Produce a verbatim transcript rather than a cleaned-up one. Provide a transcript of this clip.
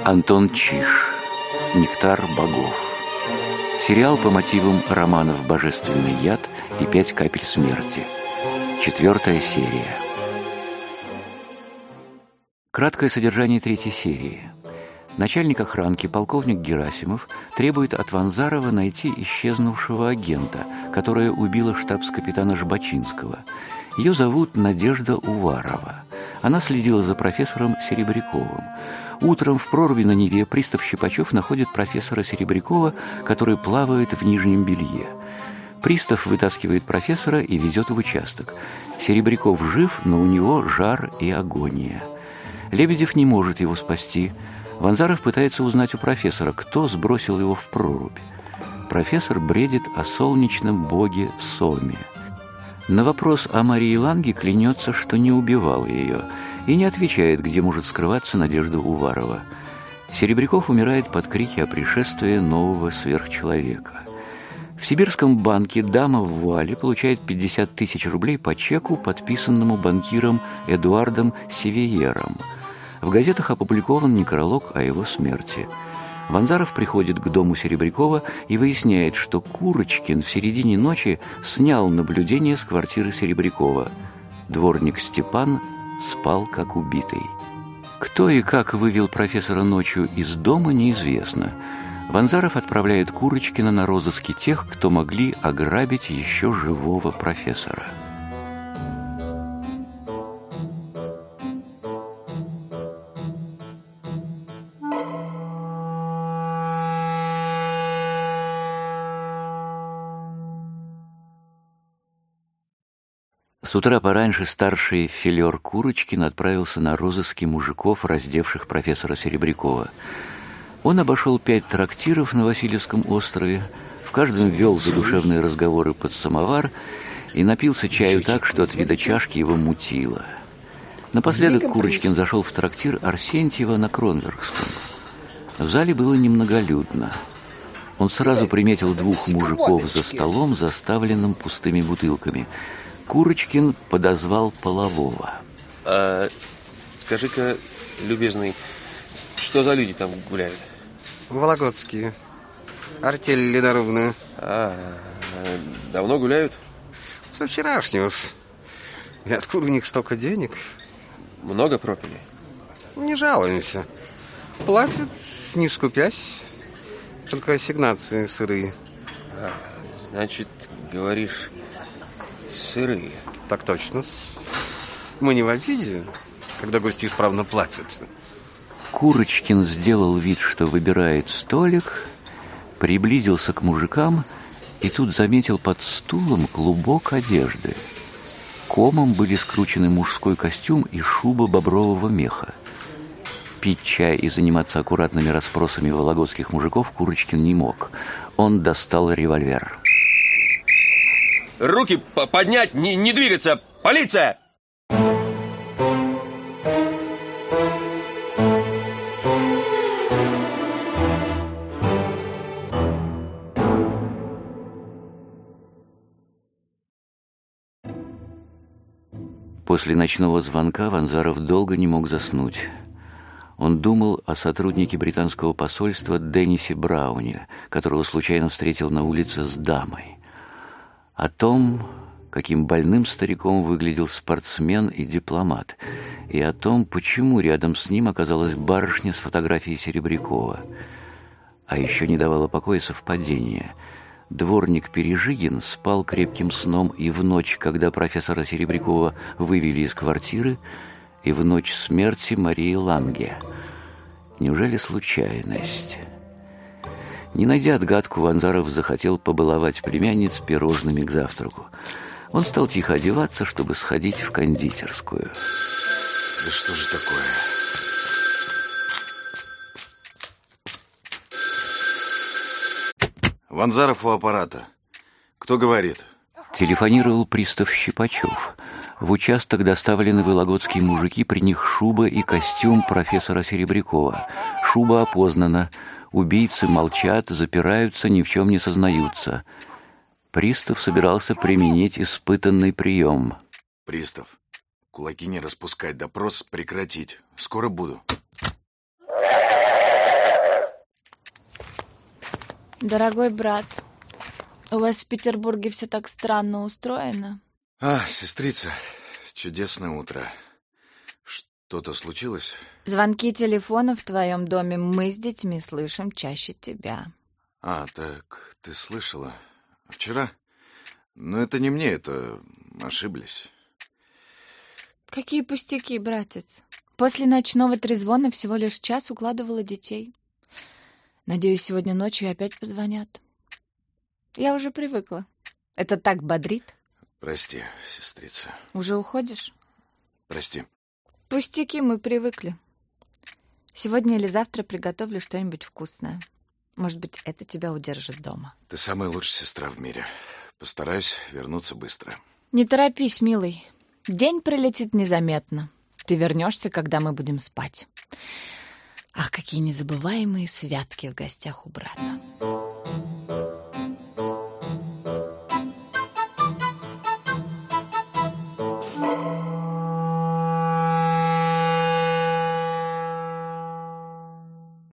Антон Чиж. «Нектар богов». Сериал по мотивам романов «Божественный яд» и «Пять капель смерти». Четвертая серия. Краткое содержание третьей серии. Начальник охранки, полковник Герасимов, требует от Ванзарова найти исчезнувшего агента, которая убила штабс-капитана Жбачинского. Ее зовут Надежда Уварова. Она следила за профессором Серебряковым. Утром в проруби на Неве пристав Щипачев находит профессора Серебрякова, который плавает в нижнем белье. Пристав вытаскивает профессора и везет в участок. Серебряков жив, но у него жар и агония. Лебедев не может его спасти. Ванзаров пытается узнать у профессора, кто сбросил его в прорубь. Профессор бредит о солнечном боге Соме. На вопрос о Марии Ланге клянется, что не убивал ее, и не отвечает, где может скрываться Надежда Уварова. Серебряков умирает под крики о пришествии нового сверхчеловека. В Сибирском банке дама в вуале получает пятьдесят тысяч рублей по чеку, подписанному банкиром Эдуардом Севиером. В газетах опубликован некролог о его смерти. Ванзаров приходит к дому Серебрякова и выясняет, что Курочкин в середине ночи снял наблюдение с квартиры Серебрякова. Дворник Степан спал как убитый. Кто и как вывел профессора ночью из дома, неизвестно. Ванзаров отправляет Курочкина на розыски тех, кто могли ограбить еще живого профессора. С утра пораньше старший филер Курочкин отправился на розыски мужиков, раздевших профессора Серебрякова. Он обошел пять трактиров на Васильевском острове, в каждом вел задушевные разговоры под самовар и напился чаю так, что от вида чашки его мутило. Напоследок Курочкин зашел в трактир Арсентьева на Кронверкском. В зале было немноголюдно. Он сразу приметил двух мужиков за столом, заставленным пустыми бутылками. Курочкин подозвал полового. А, скажи-ка, любезный, что за люди там гуляют? Вологодские. Артель ледорубная. А, давно гуляют? Со вчерашнего. И откуда у них столько денег? Много пропили? Не жалуемся. Платят, не скупясь. Только ассигнации сырые. А, значит, говоришь... сырые. Так точно. Мы не в обиде, когда гости исправно платят. Курочкин сделал вид, что выбирает столик, приблизился к мужикам и тут заметил под стулом клубок одежды. Комом были скручены мужской костюм и шуба бобрового меха. Пить чай и заниматься аккуратными расспросами вологодских мужиков Курочкин не мог. Он достал револьвер. Руки поднять, не, не двигаться! Полиция! После ночного звонка Ванзаров долго не мог заснуть. Он думал о сотруднике британского посольства Деннисе Брауне, которого случайно встретил на улице с дамой. О том, каким больным стариком выглядел спортсмен и дипломат, и о том, почему рядом с ним оказалась барышня с фотографией Серебрякова. А еще не давало покоя совпадение. Дворник Пережигин спал крепким сном и в ночь, когда профессора Серебрякова вывели из квартиры, и в ночь смерти Марии Ланге. Неужели случайность? Не найдя отгадку, Ванзаров захотел побаловать племянниц пирожными к завтраку. Он стал тихо одеваться, чтобы сходить в кондитерскую. Да что же такое? Ванзаров у аппарата. Кто говорит? Телефонировал пристав Щипачев. В участок доставлены вологодские мужики, при них шуба и костюм профессора Серебрякова. Шуба опознана. Убийцы молчат, запираются, ни в чем не сознаются. Пристав собирался применить испытанный прием. Пристав, кулаки не распускать, допрос прекратить. Скоро буду. Дорогой брат, у вас в Петербурге все так странно устроено. А, сестрица, чудесное утро. Что-то случилось? Звонки телефона в твоем доме мы с детьми слышим чаще тебя. А, так ты слышала? Вчера? Но это не мне, это ошиблись. Какие пустяки, братец. После ночного трезвона всего лишь час укладывала детей. Надеюсь, сегодня ночью опять позвонят. Я уже привыкла. Это так бодрит. Прости, сестрица. Уже уходишь? Прости. Пустяки, мы привыкли. Сегодня или завтра приготовлю что-нибудь вкусное. Может быть, это тебя удержит дома. Ты самая лучшая сестра в мире. Постараюсь вернуться быстро. Не торопись, милый. День пролетит незаметно. Ты вернешься, когда мы будем спать. Ах, какие незабываемые святки в гостях у брата.